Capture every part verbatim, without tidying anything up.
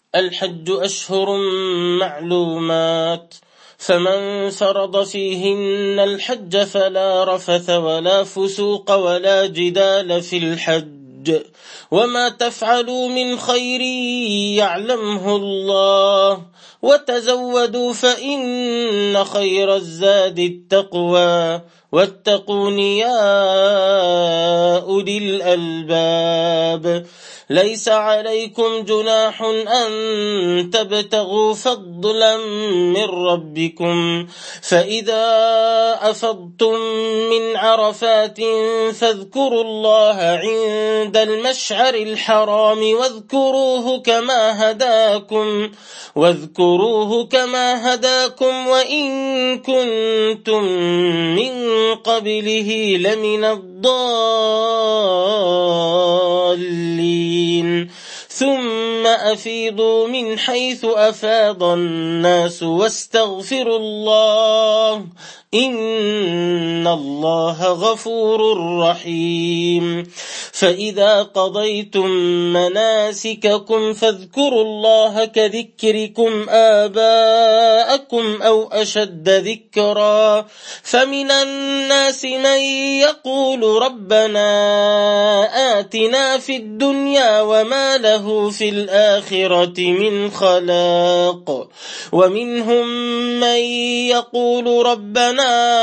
الحج أشهر معلومات، فمن فرض فيهن الحج فلا رفث ولا فسوق ولا جدال في الحج، وما تفعلوا من خير يعلمه الله، وتزودوا فإن خير الزاد التقوى، واتقون يا أولي الألباب. ليس عليكم جناح أن تبتغوا فضلا من ربكم، فإذا أفضتم من عرفات فاذكروا الله عند المشعر الحرام واذكروه كما هداكم واذكروه كما هداكم وإن كنتم من قبله لمن الضالين. ثم أفيضوا من حيث أفاض الناس واستغفروا الله إن الله غفور رحيم. فإذا قضيتم مناسككم فاذكروا الله كذكركم آباءكم أو أشد ذكرا، فمن الناس من يقول ربنا آتنا في الدنيا وما له في الآخرة من خلاق، ومنهم من يقول ربنا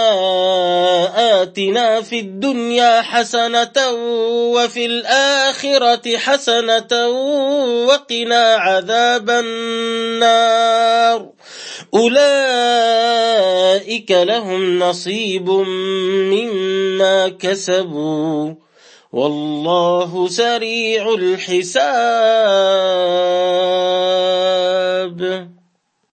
آتنا في الدنيا حسنة وفي الآخرة حسنة وقنا عذاب النار. أولئك لهم نصيب مما كسبوا والله سريع الحساب.